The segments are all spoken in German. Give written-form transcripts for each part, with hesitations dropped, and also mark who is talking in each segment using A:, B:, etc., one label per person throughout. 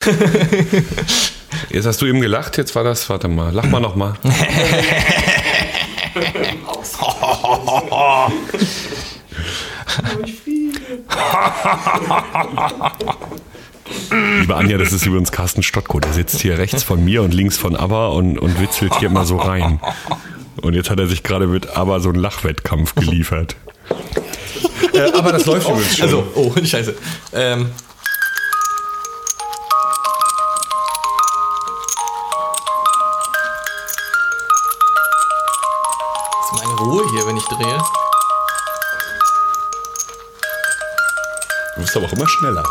A: Jetzt hast du eben gelacht, jetzt war das, warte mal, lach mal nochmal. Liebe Anja, das ist übrigens Carsten Stottko, der sitzt hier rechts von mir und links von ABBA und witzelt hier immer so rein. Und jetzt hat er sich gerade mit ABBA so einen Lachwettkampf geliefert. Aber das läuft übrigens schon.
B: Also, oh, scheiße. Ist meine Ruhe hier, wenn ich drehe?
A: Du bist aber auch immer schneller.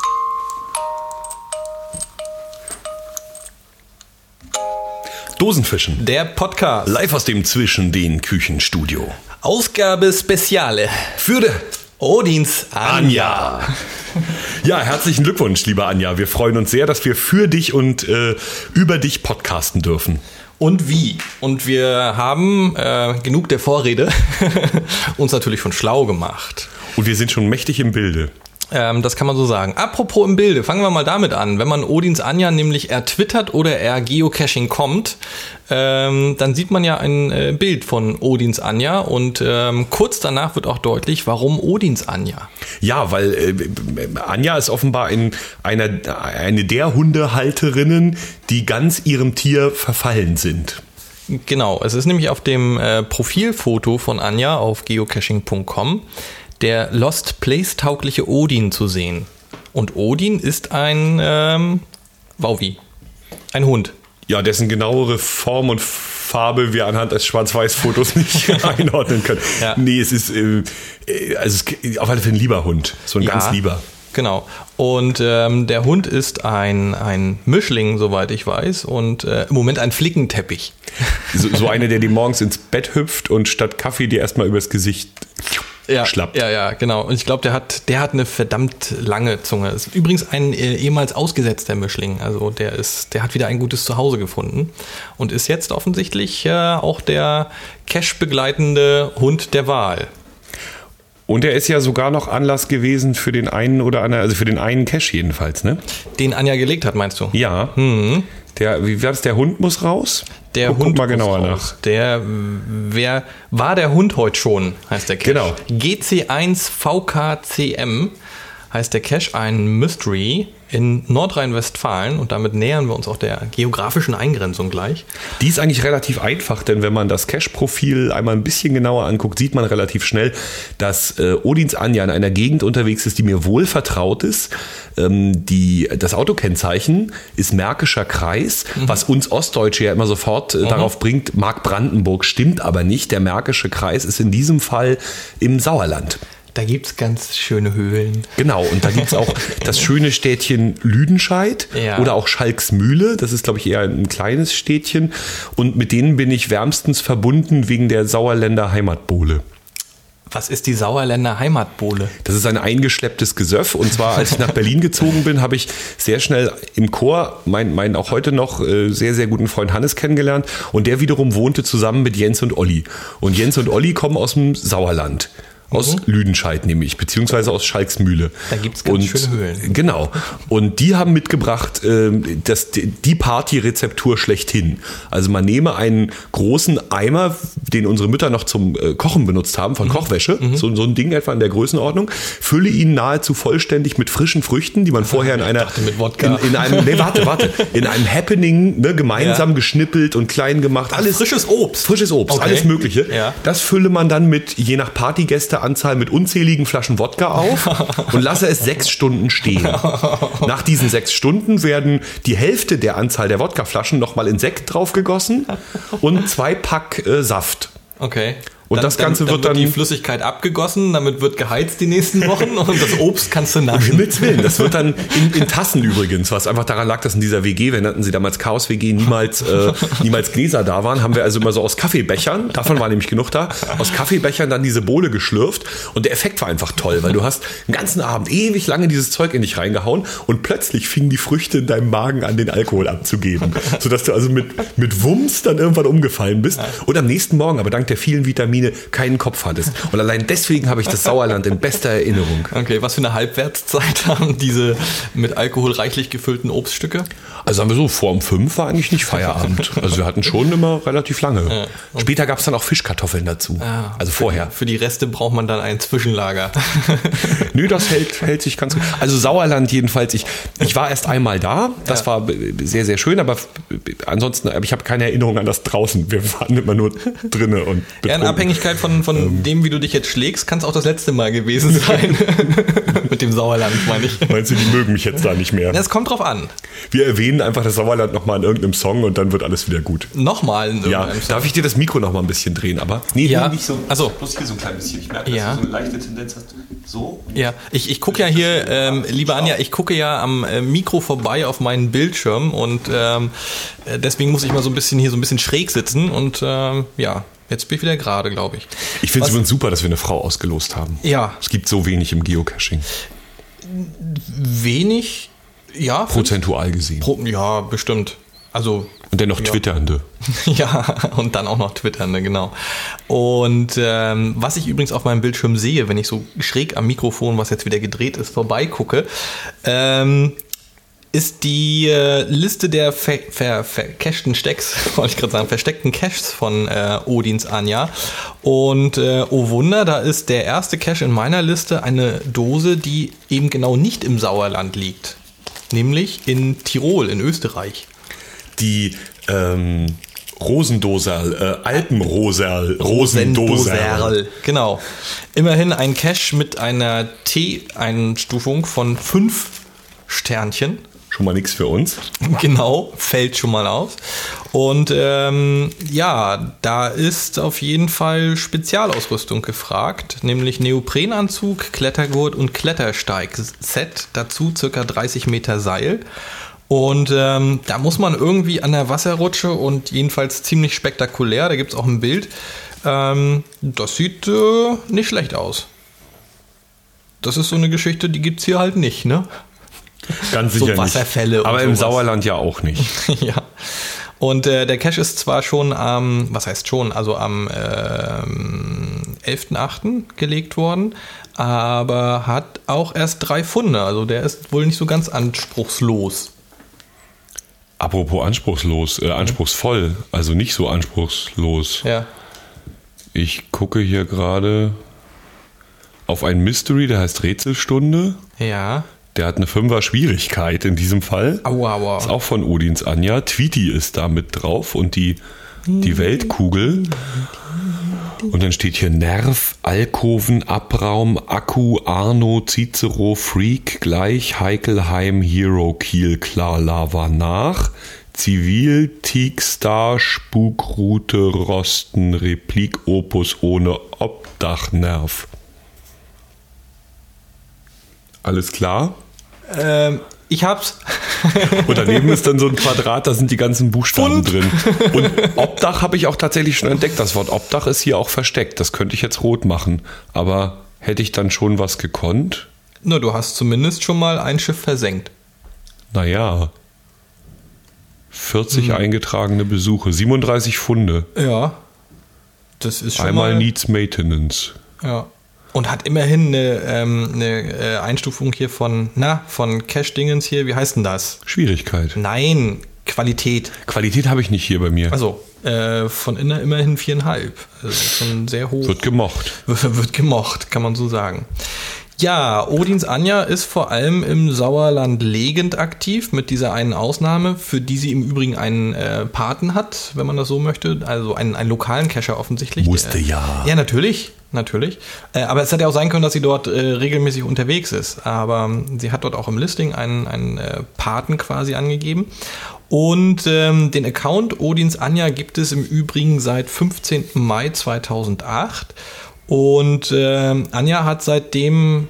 A: Dosenfischen.
B: Der Podcast.
A: Live aus dem Zwischen den Küchenstudio.
B: Ausgabe Speziale.
A: Für
B: Odins Anja.
A: Ja, herzlichen Glückwunsch, liebe Anja. Wir freuen uns sehr, dass wir für dich und über dich podcasten dürfen.
B: Und wie? Und wir haben genug der Vorrede uns natürlich schon schlau gemacht.
A: Und wir sind schon mächtig im Bilde.
B: Das kann man so sagen. Apropos im Bilde, fangen wir mal damit an. Wenn man Odins Anja nämlich ertwittert oder Geocaching kommt, dann sieht man ja ein Bild von Odins Anja und kurz danach wird auch deutlich, warum Odins Anja.
A: Ja, weil Anja ist offenbar eine der Hundehalterinnen, die ganz ihrem Tier verfallen sind.
B: Genau, es ist nämlich auf dem Profilfoto von Anja auf geocaching.com der Lost Place-taugliche Odin zu sehen. Und Odin ist ein Wauwi, ein Hund.
A: Ja, dessen genauere Form und Farbe wir anhand des Schwarz-Weiß-Fotos nicht einordnen können. Ja. Nee, es ist auf alle Fälle ein lieber Hund, so ein ganz lieber.
B: Genau. Und der Hund ist ein Mischling, soweit ich weiß, und im Moment ein Flickenteppich.
A: So einer, der dir morgens ins Bett hüpft und statt Kaffee dir erstmal übers Gesicht schlappt.
B: Ja, genau. Und ich glaube, der hat eine verdammt lange Zunge. Ist übrigens ein ehemals ausgesetzter Mischling. Also der hat wieder ein gutes Zuhause gefunden und ist jetzt offensichtlich auch der Cache-begleitende Hund der Wahl.
A: Und er ist ja sogar noch Anlass gewesen für den einen oder anderen, also für den einen Cache jedenfalls, ne?
B: Den Anja gelegt hat, meinst du?
A: Ja. Wie war das? Der Hund muss raus?
B: Guck
A: mal genauer nach.
B: Wer war der Hund heute schon, heißt der Cache.
A: Genau.
B: GC1 VKCM heißt der Cache, ein Mystery in Nordrhein-Westfalen und damit nähern wir uns auch der geografischen Eingrenzung gleich.
A: Die ist eigentlich relativ einfach, denn wenn man das Cache-Profil einmal ein bisschen genauer anguckt, sieht man relativ schnell, dass Odins Anja in einer Gegend unterwegs ist, die mir wohl vertraut ist. Das Autokennzeichen ist Märkischer Kreis, was uns Ostdeutsche ja immer sofort darauf bringt, Mark-Brandenburg stimmt aber nicht. Der Märkische Kreis ist in diesem Fall im Sauerland.
B: Da gibt es ganz schöne Höhlen.
A: Genau, und da gibt es auch das schöne Städtchen Lüdenscheid oder auch Schalksmühle. Das ist, glaube ich, eher ein kleines Städtchen. Und mit denen bin ich wärmstens verbunden wegen der Sauerländer Heimatbowle.
B: Was ist die Sauerländer Heimatbowle?
A: Das ist ein eingeschlepptes Gesöff. Und zwar, als ich nach Berlin gezogen bin, habe ich sehr schnell im Chor meinen auch heute noch sehr, sehr guten Freund Hannes kennengelernt. Und der wiederum wohnte zusammen mit Jens und Olli. Und Jens und Olli kommen aus dem Sauerland. Aus Lüdenscheid nämlich, beziehungsweise aus Schalksmühle.
B: Da gibt es ganz schöne Höhlen.
A: Genau. Und die haben mitgebracht die Party-Rezeptur schlechthin. Also man nehme einen großen Eimer, den unsere Mütter noch zum Kochen benutzt haben, von Kochwäsche, so ein Ding etwa in der Größenordnung, fülle ihn nahezu vollständig mit frischen Früchten, die man vorher in einem Happening gemeinsam geschnippelt und klein gemacht. Alles
B: frisches Obst.
A: Okay. Alles Mögliche. Ja. Das fülle man dann mit, je nach Partygäste, Anzahl mit unzähligen Flaschen Wodka auf und lasse es 6 Stunden stehen. Nach diesen 6 Stunden werden die Hälfte der Anzahl der Wodkaflaschen nochmal in Sekt draufgegossen und 2 Pack Saft.
B: Okay.
A: Und das Ganze wird dann
B: die Flüssigkeit abgegossen, damit wird geheizt die nächsten Wochen und das Obst kannst du naschen.
A: Um Himmels Willen, das wird dann in Tassen übrigens, was einfach daran lag, dass in dieser WG, wir nannten sie damals Chaos-WG, niemals Gläser da waren, haben wir also immer so aus Kaffeebechern, davon war nämlich genug da, aus Kaffeebechern dann diese Bowle geschlürft und der Effekt war einfach toll, weil du hast den ganzen Abend ewig lange dieses Zeug in dich reingehauen und plötzlich fingen die Früchte in deinem Magen an, den Alkohol abzugeben, sodass du also mit Wumms dann irgendwann umgefallen bist und am nächsten Morgen, aber dank der vielen Vitamine Miene keinen Kopf hattest. Und allein deswegen habe ich das Sauerland in bester Erinnerung.
B: Okay, was für eine Halbwertszeit haben diese mit Alkohol reichlich gefüllten Obststücke?
A: Also sagen wir so, vor um 5 war eigentlich nicht Feierabend. Also wir hatten schon immer relativ lange. Ja. Später gab es dann auch Fischkartoffeln dazu. Also vorher.
B: Für die Reste braucht man dann ein Zwischenlager.
A: Nö, das hält sich ganz gut. Also Sauerland jedenfalls. Ich war erst einmal da. Das war sehr, sehr schön. Aber ansonsten, ich habe keine Erinnerung an das draußen. Wir waren immer nur drinnen und betrunken.
B: Ja, in Abhängigkeit von dem, wie du dich jetzt schlägst, kann es auch das letzte Mal gewesen sein. Mit dem Sauerland, meine ich.
A: Meinst du, die mögen mich jetzt da nicht mehr?
B: Es kommt drauf an.
A: Wir erwähnen einfach das Sauerland nochmal in irgendeinem Song und dann wird alles wieder gut.
B: Nochmal in
A: irgendeinem Song? Darf ich dir das Mikro nochmal ein bisschen drehen? Aber
B: nicht so.
A: Also bloß hier so ein klein bisschen. Ich merke, dass du so eine leichte Tendenz hast. So?
B: Ja, ich gucke ja hier, liebe Anja, ich gucke ja am Mikro vorbei auf meinen Bildschirm und deswegen muss ich mal so ein bisschen schräg sitzen und jetzt bin ich wieder gerade, glaube ich.
A: Ich finde es übrigens super, dass wir eine Frau ausgelost haben.
B: Ja.
A: Es gibt so wenig im Geocaching.
B: Wenig? Ja.
A: Prozentual gesehen.
B: Ja, bestimmt. Also.
A: Und dennoch Twitternde.
B: Ja, und dann auch noch Twitternde, genau. Und was ich übrigens auf meinem Bildschirm sehe, wenn ich so schräg am Mikrofon, was jetzt wieder gedreht ist, vorbeigucke, ist die Liste der vercachten Stacks, wollte ich gerade sagen, versteckten Caches von Odins Anja. Und oh Wunder, da ist der erste Cache in meiner Liste eine Dose, die eben genau nicht im Sauerland liegt. Nämlich in Tirol, in Österreich.
A: Die Rosendoserl, Alpenroserl,
B: Rosendoserl. Genau. Immerhin ein Cache mit einer T-Einstufung von 5 Sternchen.
A: Schon mal nichts für uns.
B: Genau, fällt schon mal auf. Und da ist auf jeden Fall Spezialausrüstung gefragt, nämlich Neoprenanzug, Klettergurt und Klettersteig-Set, dazu ca. 30 Meter Seil. Und da muss man irgendwie an der Wasserrutsche und jedenfalls ziemlich spektakulär, da gibt es auch ein Bild, das sieht nicht schlecht aus. Das ist so eine Geschichte, die gibt es hier halt nicht, ne?
A: Ganz sicher
B: so Wasserfälle
A: nicht. Aber im Sauerland ja auch nicht.
B: Ja. Und der Cache ist zwar schon am 11.8. gelegt worden, aber hat auch erst 3 Funde. Also der ist wohl nicht so ganz anspruchslos.
A: Apropos anspruchsvoll, also nicht so anspruchslos.
B: Ja.
A: Ich gucke hier gerade auf ein Mystery, der heißt Rätselstunde.
B: Ja.
A: Der hat eine 5er Schwierigkeit in diesem Fall.
B: Aua.
A: Ist auch von Odins Anja. Tweety ist da mit drauf und die Weltkugel. Und dann steht hier Nerv, Alkoven, Abraum, Akku, Arno, Cicero, Freak, gleich, Heikelheim, Hero, Kiel, klar, Lava nach. Zivil, Teak, Star, Spukroute, Rosten, Replik, Opus ohne Obdach, Nerv. Alles klar?
B: Ich hab's.
A: Und daneben ist dann so ein Quadrat, da sind die ganzen Buchstaben drin. Und Obdach habe ich auch tatsächlich schon entdeckt. Das Wort Obdach ist hier auch versteckt. Das könnte ich jetzt rot machen. Aber hätte ich dann schon was gekonnt?
B: Na, du hast zumindest schon mal ein Schiff versenkt.
A: Naja. 40 eingetragene Besuche, 37 Funde.
B: Ja. Das ist schon
A: einmal Needs Maintenance.
B: Ja. Und hat immerhin eine Einstufung hier von Cache-Dingens hier. Wie heißt denn das?
A: Schwierigkeit.
B: Nein, Qualität.
A: Qualität habe ich nicht hier bei mir.
B: Also, von immerhin 4,5. Also schon sehr hoch.
A: Wird gemocht.
B: Wird gemocht, kann man so sagen. Ja, Odins Anja ist vor allem im Sauerland legend aktiv, mit dieser einen Ausnahme, für die sie im Übrigen einen Paten hat, wenn man das so möchte. Also einen lokalen Cacher offensichtlich.
A: Musste ja.
B: Ja, natürlich. Aber es hätte ja auch sein können, dass sie dort regelmäßig unterwegs ist. Aber sie hat dort auch im Listing einen Paten quasi angegeben. Und den Account Odins Anja gibt es im Übrigen seit 15. Mai 2008. Und Anja hat seitdem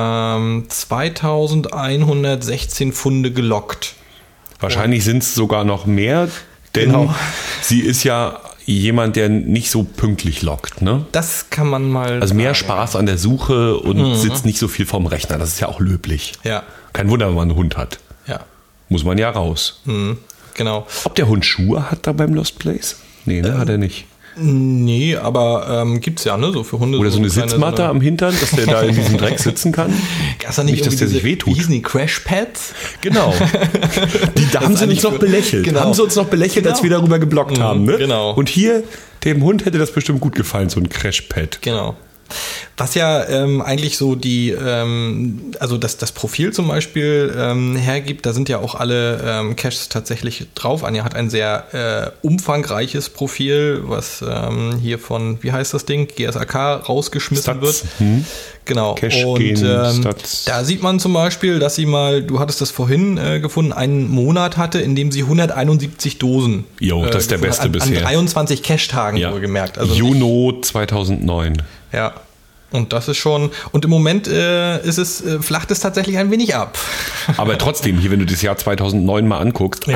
B: 2116 Funde gelockt.
A: Wahrscheinlich sind es sogar noch mehr, denn sie ist ja jemand, der nicht so pünktlich lockt, ne?
B: Das kann man mal
A: Also mehr Spaß an der Suche und sitzt nicht so viel vorm Rechner. Das ist ja auch löblich.
B: Ja.
A: Kein Wunder, wenn man einen Hund hat.
B: Ja.
A: Muss man ja raus.
B: Genau.
A: Ob der Hund Schuhe hat da beim Lost Place? Nee, ne, hat er nicht.
B: Nee, aber gibt's ja, ne? So für Hunde.
A: Oder so eine Sitzmatte am Hintern, dass der da in diesem Dreck sitzen kann.
B: Gab's da nicht,
A: dass der sich wehtut.
B: Wie hießen die Crash-Pads?
A: Genau. Da haben sie uns noch belächelt.
B: Genau.
A: Haben sie uns noch belächelt, als wir darüber geblockt haben. Ne?
B: Genau.
A: Und hier, dem Hund hätte das bestimmt gut gefallen, so ein Crash-Pad.
B: Genau. Was ja eigentlich so also das Profil zum Beispiel hergibt, da sind ja auch alle Caches tatsächlich drauf. Anja hat ein sehr umfangreiches Profil, was hier von, wie heißt das Ding, GSAK rausgeschmissen
A: Stats.
B: wird. Genau.
A: Cache
B: und
A: Stats.
B: da sieht man zum Beispiel, dass sie mal, du hattest das vorhin gefunden, einen Monat hatte, in dem sie 171 Dosen.
A: Jo, das ist der beste bisher.
B: An 23 Cache-Tagen wohlgemerkt. Also
A: Juno 2009.
B: Ja. Und das ist schon, und im Moment flacht es tatsächlich ein wenig ab.
A: Aber trotzdem, hier, wenn du das Jahr 2009 mal anguckst,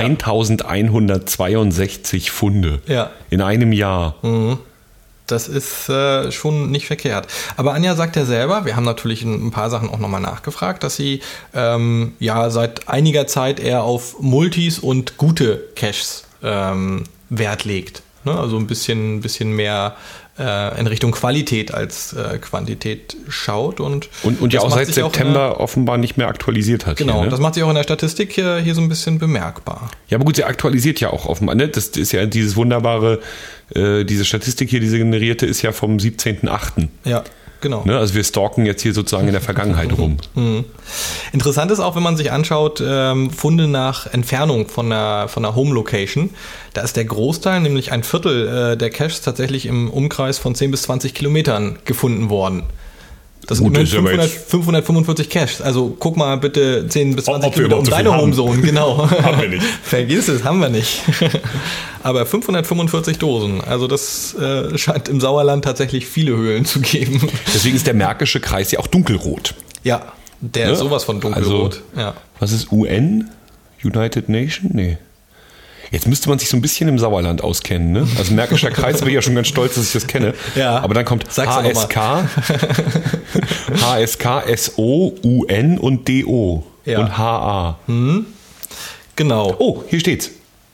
A: 1162 Funde in einem Jahr.
B: Mhm. Das ist schon nicht verkehrt. Aber Anja sagt ja selber, wir haben natürlich ein paar Sachen auch nochmal nachgefragt, dass sie seit einiger Zeit eher auf Multis und gute Caches Wert legt. Ne? Also ein bisschen mehr in Richtung Qualität als Quantität schaut. Und
A: ja auch seit September offenbar nicht mehr aktualisiert hat.
B: Genau,
A: hier, ne?
B: Das macht sich auch in der Statistik hier so ein bisschen bemerkbar.
A: Ja, aber gut, sie aktualisiert ja auch offenbar. Ne? Das ist ja dieses wunderbare, diese Statistik hier, diese generierte, ist ja vom 17.8.
B: Ja, genau.
A: Ne? Also wir stalken jetzt hier sozusagen in der Vergangenheit rum.
B: Mhm. Interessant ist auch, wenn man sich anschaut, Funde nach Entfernung von der Home Location. Da ist der Großteil, nämlich ein Viertel der Caches, tatsächlich im Umkreis von 10 bis 20 Kilometern gefunden worden. Das sind 545 Caches. Also guck mal bitte 10 bis 20 Kilometer um deine Homezone. Genau.
A: Haben wir nicht.
B: Vergiss es, haben wir nicht. Aber 545 Dosen. Also das scheint im Sauerland tatsächlich viele Höhlen zu geben.
A: Deswegen ist der Märkische Kreis ja auch dunkelrot.
B: Ja, der ist sowas von dunkelrot.
A: Also,
B: ja.
A: Was ist UN? United Nation? Nee. Jetzt müsste man sich so ein bisschen im Sauerland auskennen, ne? Also Märkischer Kreis, bin ich ja schon ganz stolz, dass ich das kenne. Ja. Aber dann kommt HSK, SO, UN und DO und HA.
B: Mhm. Genau.
A: Oh, hier steht's.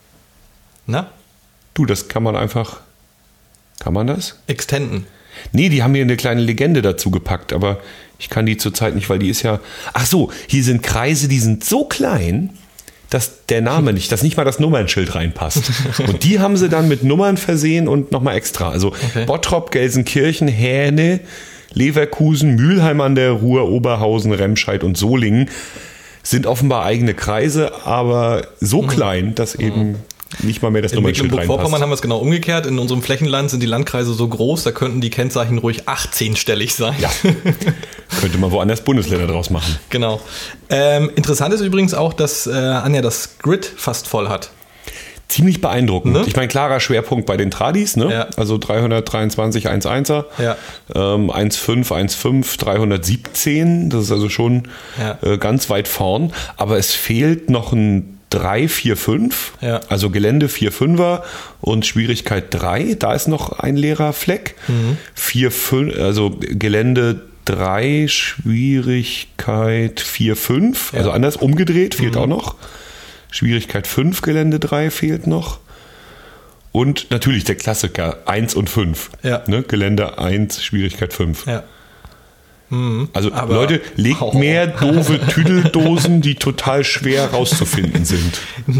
B: Na?
A: Du, das kann man einfach... Kann man das?
B: Extenden.
A: Nee, die haben hier eine kleine Legende dazu gepackt, aber ich kann die zurzeit nicht, weil die ist ja... Ach so, hier sind Kreise, die sind so klein... dass der Name nicht, dass nicht mal das Nummernschild reinpasst. Und die haben sie dann mit Nummern versehen und nochmal extra. Also Bottrop, Gelsenkirchen, Hähne, Leverkusen, Mülheim an der Ruhr, Oberhausen, Remscheid und Solingen sind offenbar eigene Kreise, aber so klein, dass eben nicht mal mehr das Nummernschild reinpasst. In
B: Mecklenburg-Vorpommern haben wir es genau umgekehrt. In unserem Flächenland sind die Landkreise so groß, da könnten die Kennzeichen ruhig 18-stellig sein.
A: Ja. Könnte man woanders Bundesländer draus machen.
B: Genau. Interessant ist übrigens auch, dass Anja das Grid fast voll hat.
A: Ziemlich beeindruckend. Ne? Ich meine, klarer Schwerpunkt bei den Tradis, ne?
B: Ja.
A: Also 323 1.1er, 1.5, 1.5, 317, das ist also schon ganz weit vorn. Aber es fehlt noch ein 3, 4, 5, also Gelände 4, 5er und Schwierigkeit 3, da ist noch ein leerer Fleck. 4, 5, also Gelände 3, Schwierigkeit 4, 5, also anders umgedreht, fehlt auch noch. Schwierigkeit 5, Gelände 3 fehlt noch. Und natürlich der Klassiker 1 und 5. Ne? Gelände 1, Schwierigkeit 5.
B: Ja.
A: Also Leute, legt mehr doofe Tüdeldosen, die total schwer rauszufinden sind.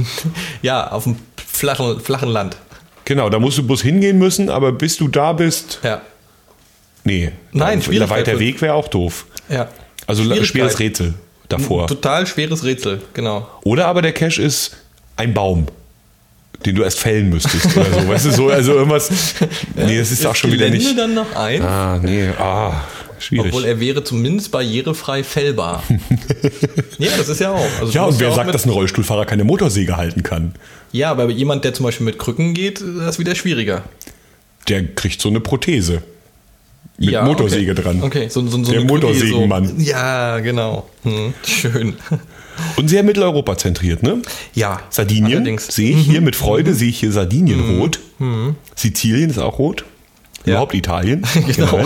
B: Ja, auf dem flachen Land.
A: Genau, da musst du bloß hingehen müssen, aber bis du da bist...
B: Ja.
A: Nee.
B: Nein,
A: der weiter Weg wäre auch doof.
B: Ja.
A: Also schweres Rätsel davor.
B: Total schweres Rätsel, genau.
A: Oder aber der Cache ist ein Baum, den du erst fällen müsstest oder so. Weißt du, so, also irgendwas... Nee, das ist auch schon wieder nicht...
B: dann noch ein?
A: Schwierig.
B: Obwohl er wäre zumindest barrierefrei fällbar. Ja, das ist ja auch. Also
A: ja, und wer sagt, dass ein Rollstuhlfahrer keine Motorsäge halten kann?
B: Ja, aber jemand, der zum Beispiel mit Krücken geht, das ist wieder schwieriger.
A: Der kriegt so eine Prothese. Mit Motorsäge dran.
B: Okay, so
A: der Motorsägenmann.
B: So. Ja, genau. Schön.
A: Und sehr Mitteleuropa zentriert, ne?
B: Ja.
A: Sardinien sehe ich hier mit Freude, sehe ich hier Sardinien rot. Sizilien ist auch rot. Überhaupt Italien.
B: Genau.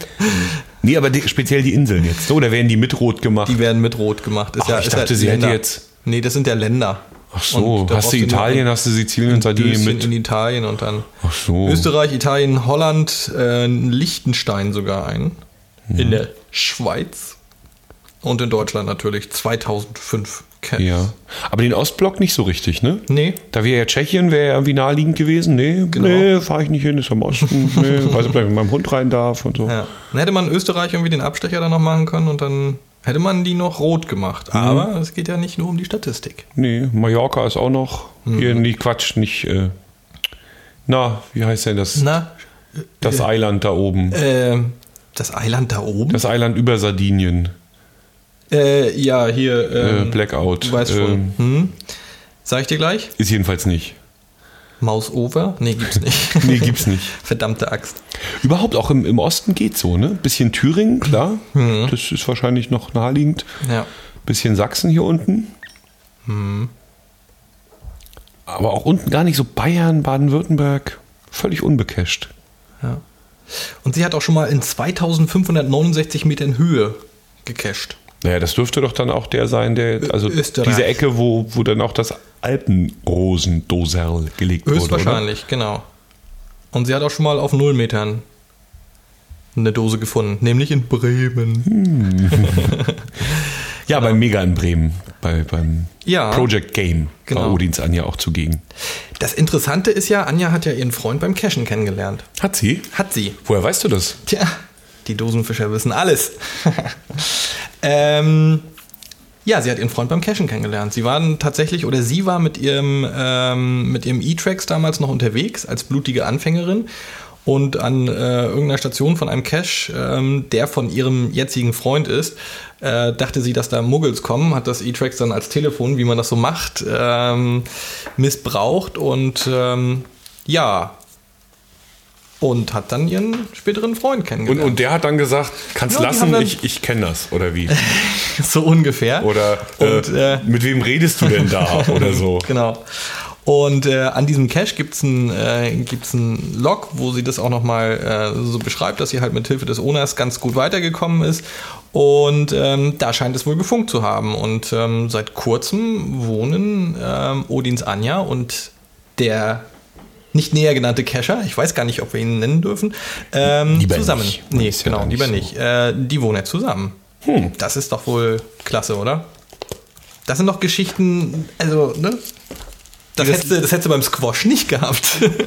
A: Nee, aber speziell die Inseln jetzt, oder werden die mit rot gemacht?
B: Die werden mit rot gemacht.
A: Ich dachte, sie hätte jetzt...
B: Nee, das sind ja Länder.
A: Ach so,
B: Und da
A: hast
B: brauchst
A: du
B: nur
A: Italien, hast du Sizilien und Sardinien
B: Döschen
A: mit?
B: in Italien und dann
A: Ach so.
B: Österreich, Italien, Holland, Liechtenstein sogar ein. In der Schweiz. Und in Deutschland natürlich 2005 Cash.
A: Ja. Aber den Ostblock nicht so richtig, ne?
B: Nee.
A: Da wäre ja Tschechien, wäre ja irgendwie naheliegend gewesen. Nee,
B: Genau.
A: nee, fahre ich nicht hin, ist am Osten. Nee, weiß nicht, ob ich mit meinem Hund rein darf und so.
B: Ja. Dann hätte man Österreich irgendwie den Abstecher dann noch machen können und dann hätte man die noch rot gemacht. Aber es geht ja nicht nur um die Statistik.
A: Nee, Mallorca ist auch noch. Hier, nee, Quatsch, nicht. Wie heißt denn das? Das Eiland da oben.
B: Das Eiland da oben?
A: Das Eiland über Sardinien.
B: Ja, hier.
A: Blackout.
B: Du weißt schon. Sag ich dir gleich?
A: Ist jedenfalls nicht.
B: Mausover? Nee, gibt's nicht.
A: Nee, gibt's nicht.
B: Verdammte Axt.
A: Überhaupt auch im Osten geht's so, ne? Bisschen Thüringen, klar. Das ist wahrscheinlich noch naheliegend.
B: Ja.
A: Bisschen Sachsen hier unten. Aber auch unten gar nicht so Bayern, Baden-Württemberg. Völlig unbecasht.
B: Ja. Und sie hat auch schon mal in 2569 Metern Höhe gecached.
A: Naja, das dürfte doch dann auch der sein, also
B: Österreich.
A: diese Ecke, wo dann auch das Alpenrosendoserl gelegt wurde.
B: Höchstwahrscheinlich, genau. Und sie hat auch schon mal auf 0 Metern eine Dose gefunden, nämlich in Bremen.
A: Ja, beim Mega in Bremen, beim Project Game war Odins Anja auch zugegen.
B: Das Interessante ist ja, Anja hat ja ihren Freund beim Cashen kennengelernt.
A: Hat sie?
B: Hat sie.
A: Woher weißt du das?
B: Tja, die Dosenfischer wissen alles. Ja, sie hat ihren Freund beim Cashen kennengelernt. Sie war mit ihrem E-Trax damals noch unterwegs als blutige Anfängerin und an irgendeiner Station von einem Cache, der von ihrem jetzigen Freund ist, dachte sie, dass da Muggels kommen, hat das E-Trax dann als Telefon, wie man das so macht, missbraucht und und hat dann ihren späteren Freund kennengelernt.
A: Und der hat dann gesagt, kannst lassen, ich kenne das, oder wie?
B: So ungefähr.
A: Oder mit wem redest du denn da, oder so?
B: Genau. Und an diesem Cache gibt's ein Log, wo sie das auch nochmal so beschreibt, dass sie halt mit Hilfe des Owners ganz gut weitergekommen ist. Und da scheint es wohl gefunkt zu haben. Und seit kurzem wohnen Odins Anja und der nicht näher genannte Cacher, ich weiß gar nicht, ob wir ihn nennen dürfen, zusammen.
A: Nicht.
B: Nee, genau, lieber nicht. Die wohnen jetzt zusammen. Das ist doch wohl klasse, oder? Das sind doch Geschichten, also, ne? Das hättest du beim Squash nicht gehabt.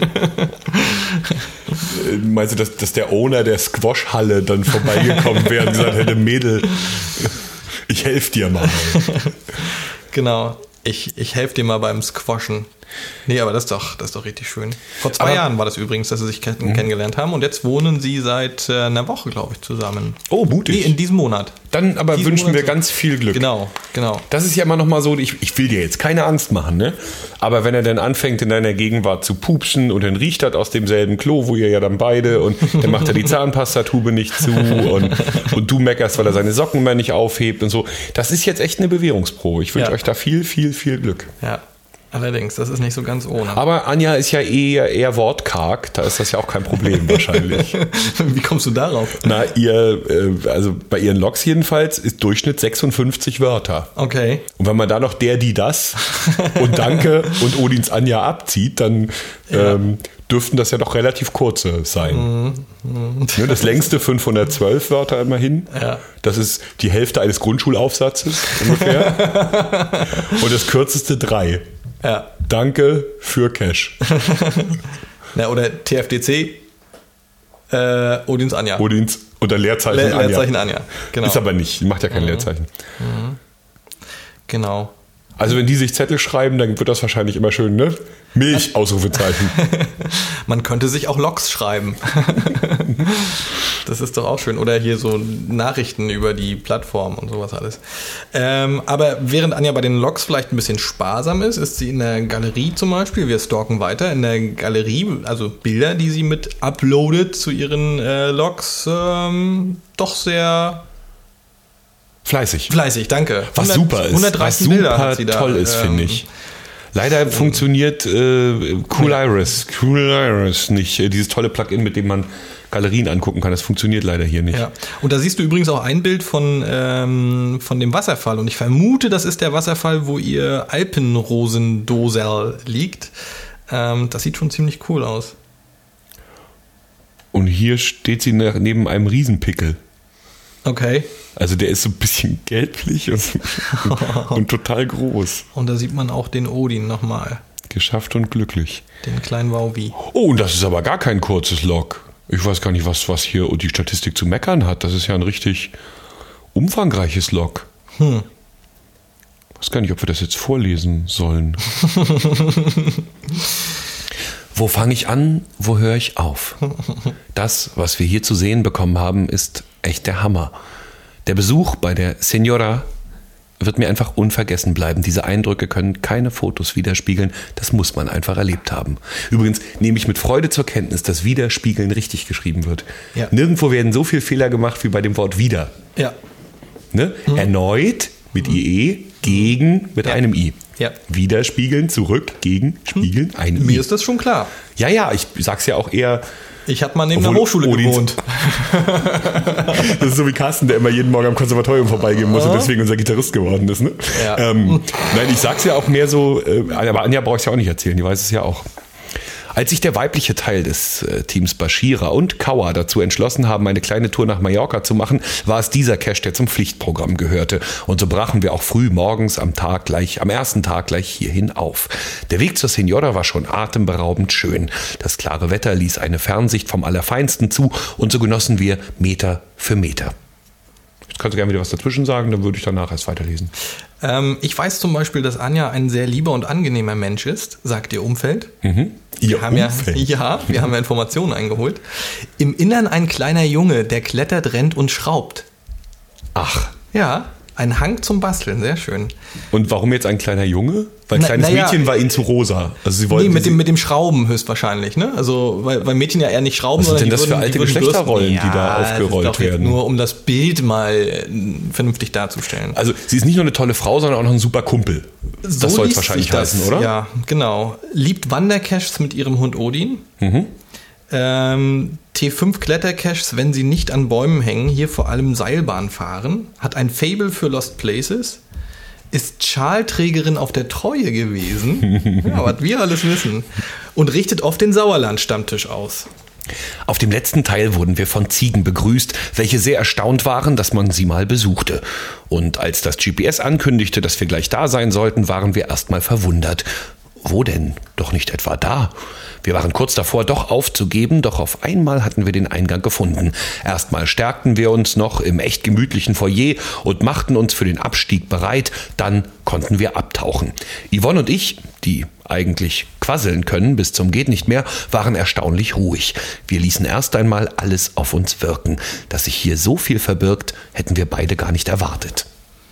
A: Meinst du, dass der Owner der Squash-Halle dann vorbeigekommen wäre und gesagt hätte, Mädel, ich helfe dir mal.
B: Genau, ich helfe dir mal beim Squashen. Nee, aber das ist doch richtig schön. Vor 2 Jahren war das übrigens, dass sie sich kennengelernt haben und jetzt wohnen sie seit einer Woche, glaube ich, zusammen.
A: Oh, mutig.
B: Nee, in diesem Monat.
A: Dann aber wünschen wir ganz viel Glück.
B: Genau.
A: Das ist ja immer noch mal so, ich will dir jetzt keine Angst machen, ne? Aber wenn er dann anfängt, in deiner Gegenwart zu pupsen und dann riecht das aus demselben Klo, wo ihr ja dann beide und dann macht er die Zahnpastatube nicht zu und du meckerst, weil er seine Socken mehr nicht aufhebt und so. Das ist jetzt echt eine Bewährungsprobe. Ich wünsche euch da viel, viel, viel Glück.
B: Ja. Allerdings, das ist nicht so ganz ohne.
A: Aber Anja ist ja eher wortkarg, da ist das ja auch kein Problem wahrscheinlich.
B: Wie kommst du darauf?
A: Na, also bei ihren Logs jedenfalls ist Durchschnitt 56 Wörter.
B: Okay.
A: Und wenn man da noch das und Danke und Odins Anja abzieht, dann dürften das ja doch relativ kurze sein. Ne, das längste 512 Wörter immerhin.
B: Ja.
A: Das ist die Hälfte eines Grundschulaufsatzes ungefähr. Und das kürzeste 3.
B: Ja.
A: Danke für Cash.
B: Na, oder TFDC, Odins Anja.
A: Odins unter Leerzeichen Anja.
B: Leerzeichen Anja, genau.
A: Ist aber nicht, macht ja kein Leerzeichen.
B: Genau.
A: Also wenn die sich Zettel schreiben, dann wird das wahrscheinlich immer schön, ne? Milch, Ausrufezeichen.
B: Man könnte sich auch Logs schreiben. Das ist doch auch schön. Oder hier so Nachrichten über die Plattform und sowas alles. Aber während Anja bei den Logs vielleicht ein bisschen sparsam ist sie in der Galerie zum Beispiel, wir stalken weiter, in der Galerie, also Bilder, die sie mit uploadet zu ihren Logs, doch sehr...
A: Fleißig,
B: danke.
A: Was super ist.
B: 130
A: was
B: Bilder
A: super
B: hat sie da,
A: toll ist, finde ich. Leider funktioniert Cool Iris nicht, dieses tolle Plugin, mit dem man Galerien angucken kann. Das funktioniert leider hier nicht.
B: Ja. Und da siehst du übrigens auch ein Bild von dem Wasserfall. Und ich vermute, das ist der Wasserfall, wo ihr Alpenrosendosel liegt. Das sieht schon ziemlich cool aus.
A: Und hier steht sie neben einem Riesenpickel.
B: Okay.
A: Also der ist so ein bisschen gelblich und total groß.
B: Und da sieht man auch den Odin nochmal.
A: Geschafft und glücklich.
B: Den kleinen Wauwi.
A: Oh, und das ist aber gar kein kurzes Log. Ich weiß gar nicht, was hier die Statistik zu meckern hat. Das ist ja ein richtig umfangreiches Log. Ich weiß gar nicht, ob wir das jetzt vorlesen sollen. Wo fange ich an? Wo höre ich auf? Das, was wir hier zu sehen bekommen haben, ist echt der Hammer. Der Besuch bei der Senora wird mir einfach unvergessen bleiben. Diese Eindrücke können keine Fotos widerspiegeln. Das muss man einfach erlebt haben. Übrigens nehme ich mit Freude zur Kenntnis, dass Widerspiegeln richtig geschrieben wird. Ja. Nirgendwo werden so viele Fehler gemacht wie bei dem Wort wieder.
B: Ja.
A: Ne? Erneut mit IE, gegen mit einem I.
B: Ja.
A: Widerspiegeln, zurück, gegen, spiegeln, ein I.
B: Mir ist das schon klar.
A: Ja, ich sag's ja auch eher.
B: Ich habe mal neben der Hochschule gewohnt.
A: Das ist so wie Carsten, der immer jeden Morgen am Konservatorium vorbeigehen muss und deswegen unser Gitarrist geworden ist. Ne?
B: Ja.
A: Nein, ich sag's ja auch mehr so, aber Anja brauche ich ja auch nicht erzählen, die weiß es ja auch. Als sich der weibliche Teil des Teams Bashira und Kawa dazu entschlossen haben, eine kleine Tour nach Mallorca zu machen, war es dieser Cache, der zum Pflichtprogramm gehörte. Und so brachen wir auch früh morgens am ersten Tag gleich hierhin auf. Der Weg zur Senora war schon atemberaubend schön. Das klare Wetter ließ eine Fernsicht vom Allerfeinsten zu und so genossen wir Meter für Meter. Jetzt kannst du gerne wieder was dazwischen sagen, dann würde ich danach erst weiterlesen.
B: Ich weiß zum Beispiel, dass Anja ein sehr lieber und angenehmer Mensch ist, sagt ihr Umfeld. Wir haben ja Informationen eingeholt. Im Innern ein kleiner Junge, der klettert, rennt und schraubt.
A: Ach.
B: Ja, ein Hang zum Basteln, sehr schön.
A: Und warum jetzt ein kleiner Junge? Weil ein kleines Mädchen war ihnen zu rosa. Also sie wollten
B: mit dem Schrauben höchstwahrscheinlich, ne? Also weil Mädchen ja eher nicht schrauben,
A: sondern die würden... Was sind denn das für alte Geschlechterrollen, die da aufgerollt werden?
B: Nur um das Bild mal vernünftig darzustellen.
A: Also sie ist nicht nur eine tolle Frau, sondern auch noch ein super Kumpel.
B: So
A: das soll es wahrscheinlich heißen, oder?
B: Ja, genau. Liebt Wandercaches mit ihrem Hund Odin. T5 Klettercaches, wenn sie nicht an Bäumen hängen, hier vor allem Seilbahn fahren. Hat ein Faible für Lost Places. Ist Schalträgerin auf der Treue gewesen. Ja, was wir alles wissen. Und richtet oft den Sauerland-Stammtisch aus.
A: Auf dem letzten Teil wurden wir von Ziegen begrüßt, welche sehr erstaunt waren, dass man sie mal besuchte. Und als das GPS ankündigte, dass wir gleich da sein sollten, waren wir erstmal verwundert. Wo denn? Doch nicht etwa da. Wir waren kurz davor, doch aufzugeben, doch auf einmal hatten wir den Eingang gefunden. Erstmal stärkten wir uns noch im echt gemütlichen Foyer und machten uns für den Abstieg bereit, dann konnten wir abtauchen. Yvonne und ich, die eigentlich quasseln können bis zum geht nicht mehr, waren erstaunlich ruhig. Wir ließen erst einmal alles auf uns wirken. Dass sich hier so viel verbirgt, hätten wir beide gar nicht erwartet.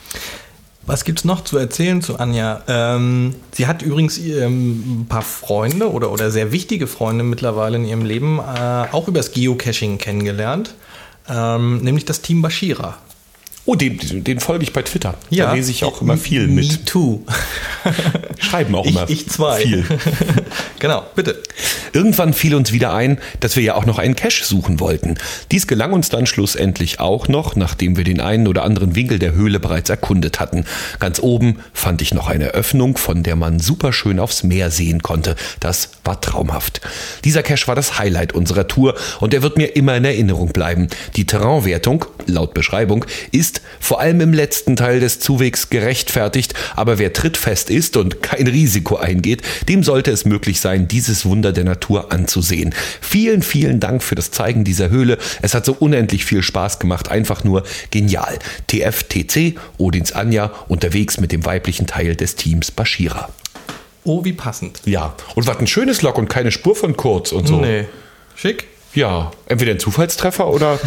B: Was gibt's noch zu erzählen zu Anja? Sie hat übrigens ein paar Freunde oder sehr wichtige Freunde mittlerweile in ihrem Leben auch übers Geocaching kennengelernt, nämlich das Team Bashira.
A: Oh, den folge ich bei Twitter. Ja, da lese ich auch immer viel mit.
B: Me too.
A: Schreiben auch immer
B: ich zwei.
A: Viel.
B: Genau, bitte.
A: Irgendwann fiel uns wieder ein, dass wir ja auch noch einen Cache suchen wollten. Dies gelang uns dann schlussendlich auch noch, nachdem wir den einen oder anderen Winkel der Höhle bereits erkundet hatten. Ganz oben fand ich noch eine Öffnung, von der man super schön aufs Meer sehen konnte. Das war traumhaft. Dieser Cache war das Highlight unserer Tour und er wird mir immer in Erinnerung bleiben. Die Terrainwertung, laut Beschreibung, ist vor allem im letzten Teil des Zuwegs gerechtfertigt, aber wer trittfest ist und kein Risiko eingeht, dem sollte es möglich sein, dieses Wunder der Natur anzusehen. Vielen, vielen Dank für das Zeigen dieser Höhle. Es hat so unendlich viel Spaß gemacht, einfach nur genial. TFTC, Odins Anja, unterwegs mit dem weiblichen Teil des Teams Bashira.
B: Oh, wie passend.
A: Ja, und was ein schönes Log und keine Spur von Kurz und so.
B: Nee, schick.
A: Ja, entweder ein Zufallstreffer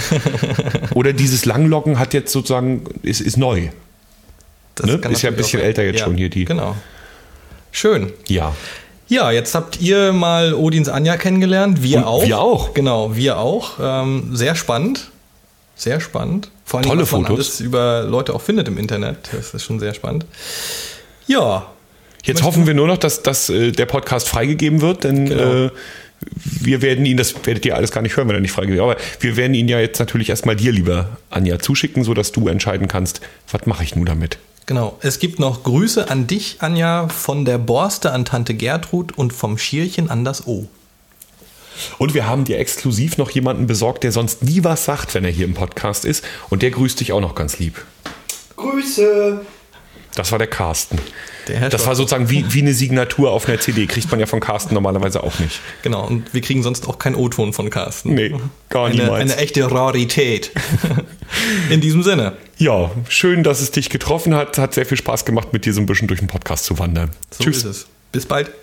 A: oder dieses Langloggen hat jetzt sozusagen, ist neu.
B: Das
A: ne? Ist ja ein bisschen älter jetzt schon hier die.
B: Genau. Schön.
A: Ja.
B: Ja, jetzt habt ihr mal Odins Anja kennengelernt. Wir auch.
A: Wir auch.
B: Genau, wir auch. Sehr spannend. Sehr spannend. Vor allem,
A: tolle
B: was man
A: Fotos.
B: alles über Leute auch findet im Internet. Das ist schon sehr spannend. Ja.
A: Jetzt hoffen wir nur noch, dass der Podcast freigegeben wird, denn wir werden ihn, das werdet ihr alles gar nicht hören, wenn er nicht freigeht, aber wir werden ihn ja jetzt natürlich erstmal dir, lieber Anja, zuschicken, sodass du entscheiden kannst, was mache ich nun damit?
B: Genau, es gibt noch Grüße an dich, Anja, von der Borste an Tante Gertrud und vom Schierchen an das O.
A: Und wir haben dir exklusiv noch jemanden besorgt, der sonst nie was sagt, wenn er hier im Podcast ist. Und der grüßt dich auch noch ganz lieb.
C: Grüße!
A: Das war der Carsten.
B: Der
A: das war sozusagen wie eine Signatur auf einer CD. Kriegt man ja von Carsten normalerweise auch nicht.
B: Genau, und wir kriegen sonst auch keinen O-Ton von Carsten.
A: Nee, gar niemals.
B: Eine echte Rarität. In diesem Sinne.
A: Ja, schön, dass es dich getroffen hat. Hat sehr viel Spaß gemacht, mit dir so ein bisschen durch den Podcast zu wandern.
B: So Tschüss. Ist es. Bis bald.